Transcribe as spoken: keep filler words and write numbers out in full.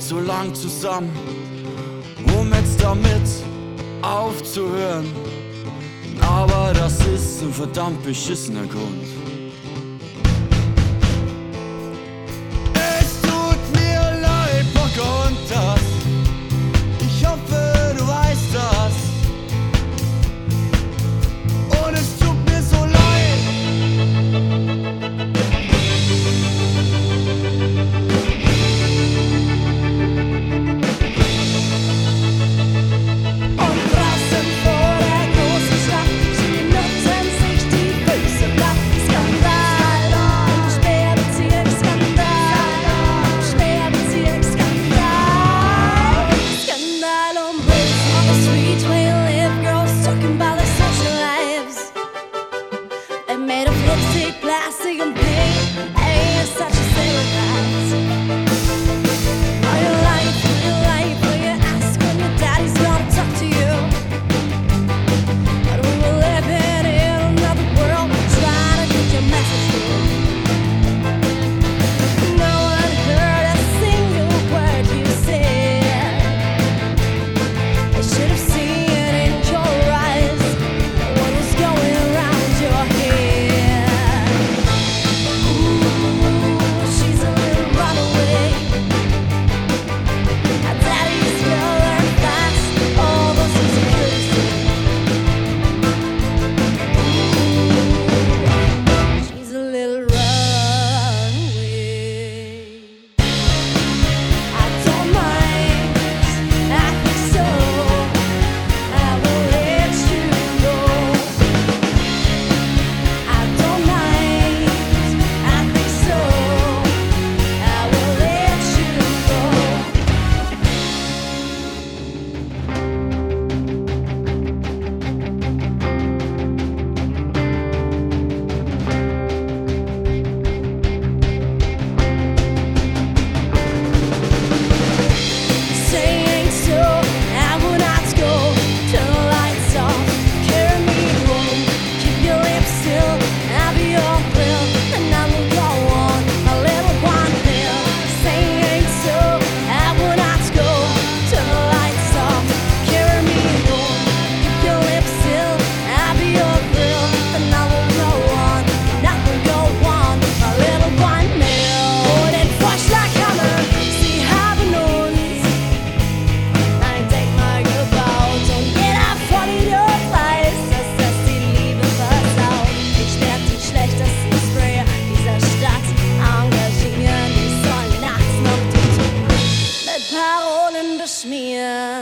zu lang zusammen, um jetzt damit aufzuhören. Aber das ist ein verdammt beschissener Grund. Es tut mir leid, Pocahontas. Ich hoffe, du weißt das. Und es tut mir so leid. Und draußen vor der großen Stadt schnutzen sich die Füße platt. Skandal, Sperrbezirk, Skandal, Sperrbezirk, Skandal. Skandal on bridge on the street where you live. Girls talking about their social lives. They made of lipstick, plastic and pink. Hey, it's such a stereotype. Are you lying for your life? Will you ask when your daddy's gonna talk to you? But we were living in another world, trying to get your message through. No one heard a single word you said. They should have seen it in your eyes, what was going around your head. Ooh, she's a little runaway. Her daddy's gonna learn fast all those insecurities. She's a little runaway. I don't mind, I think so. I will let you go. I don't mind, I think so. I will let you go. Saying so, I will not go. Turn the lights off, carry me home. Keep your lips still, I'll be your thrill, and I will go on a little one pill. Saying so, I will not go. Turn the lights off, carry me home. Keep your lips still, I'll be your thrill, and I will go on, and I will go on a little one pill. Och den första kammaren, sie haben uns. Nein, denk mal gebaut und jeder von ihnen weiß, dass das die Liebe versaut. Ich werd die schlechtesten Sprayer dieser Stadt engagieren, die sollen nachts noch die Tür mit Parolen beschmieren.